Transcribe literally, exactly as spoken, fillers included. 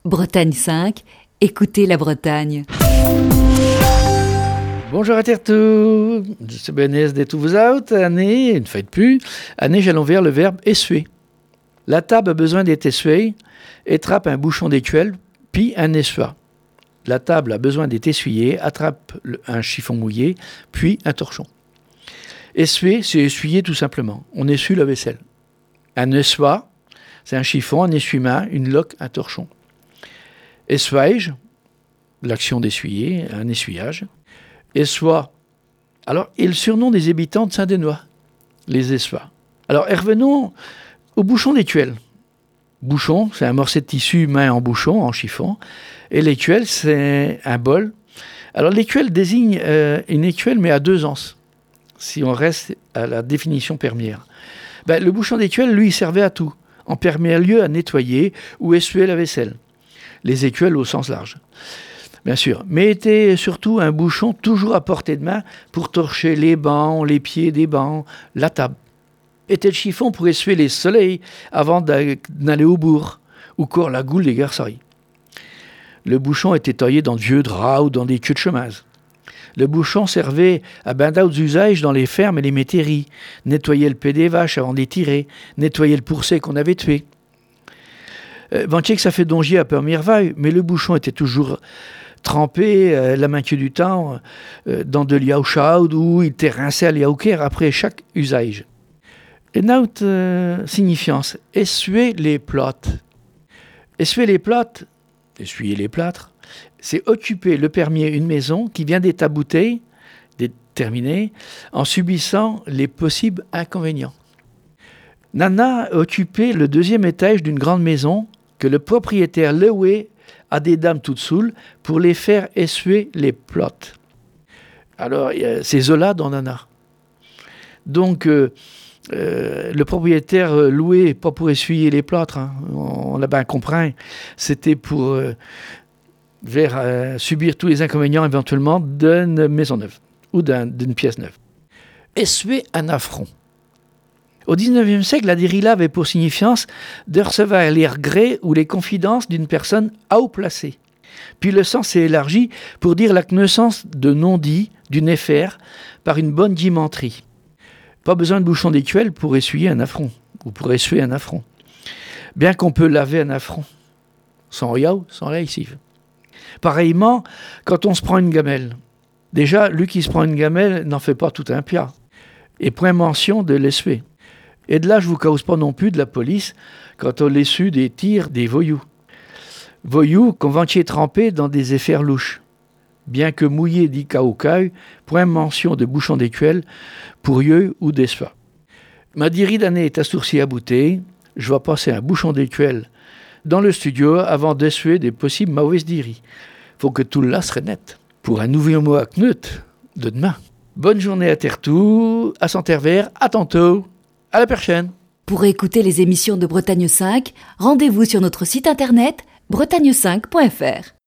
Bretagne cinq, écoutez la Bretagne. Bonjour à tous, je suis Benès de tout vous out, année, une fois de plus, année j'allons vers le verbe essuyer. La table a besoin d'être essuyée, attrape un bouchon d'écuelle, puis un essuie. La table a besoin d'être essuyée, attrape un chiffon mouillé, puis un torchon. Essuyer, c'est essuyer tout simplement, on essuie la vaisselle. Un essuie, c'est un chiffon, un essuie-main, une loque, un torchon. Essuyage, l'action d'essuyer, un essuyage. Essoie. Alors, et le surnom des habitants de Saint-Dénois, les essoies. Alors, et revenons au bouchon d'écuelle. Bouchon, c'est un morceau de tissu humain en bouchon, en chiffon. Et l'écuelle, c'est un bol. Alors, l'écuelle désigne euh, une écuelle, mais à deux anses, si on reste à la définition permière. Ben, le bouchon d'écuelle, lui, servait à tout. En premier lieu, à nettoyer ou essuyer la vaisselle. Les écuelles au sens large, bien sûr. Mais était surtout un bouchon toujours à portée de main pour torcher les bancs, les pieds des bancs, la table. Était le chiffon pour essuyer les soleils avant d'aller au bourg, ou encore la goule des garceries. Le bouchon était taillé dans de vieux draps ou dans des queues de chemise. Le bouchon servait à ben d'autres usages dans les fermes et les métairies. Nettoyer le pé des vaches avant de les tirer, nettoyer le pourcet qu'on avait tué. Euh, Ventier que ça fait dongier à première vague, mais le bouchon était toujours trempé, euh, la moitié du temps, euh, dans de l'eau chaude ou il était rincé à l'eau claire après chaque usage. Une autre euh, signifiance, essuyer les plâtres. Essuyer les plâtres, essuyer les plâtres, c'est occuper le permier une maison qui vient d'être aboutée, d'être terminée, en subissant les possibles inconvénients. Nana occupait le deuxième étage d'une grande maison que le propriétaire louait à des dames toutes saoules pour les faire essuyer les plâtres. Alors, c'est Zola dans Nana. Donc, euh, euh, le propriétaire louait pas pour essuyer les plâtres, hein, on l'a bien compris, c'était pour euh, vers, euh, subir tous les inconvénients éventuellement d'une maison neuve ou d'un, d'une pièce neuve. Essuyer un affront. Au dix-neuvième siècle, la dérila avait pour signifiance de recevoir les regrets ou les confidences d'une personne à haut placée. Puis le sens s'est élargi pour dire la connaissance de non-dit, d'une affaire, par une bonne dimenterie. Pas besoin de bouchon d'écuelle pour essuyer un affront, ou pour essuyer un affront. Bien qu'on peut laver un affront, sans yao, sans lessive. Pareillement, quand on se prend une gamelle. Déjà, lui qui se prend une gamelle n'en fait pas tout un plat. Et point mention de l'essuyer. Et de là, je ne vous cause pas non plus de la police quand on l'essuie des tirs des voyous. Voyous qu'on ventier trempés dans des affaires louches. Bien que mouillés dit caoucaille, point mention de bouchon d'écuelle pour eux ou d'essuie. Ma diri d'année est assourcie à bouteille. Je vais passer un bouchon d'écuelle dans le studio avant d'essuyer des possibles mauvaises diries. Faut que tout là serait net. Pour un nouveau mot à Knut de demain. Bonne journée à Terre-Tout, à Santerre-Vert, à tantôt. À la prochaine. Pour écouter les émissions de Bretagne cinq, rendez-vous sur notre site internet bretagne cinq point f r.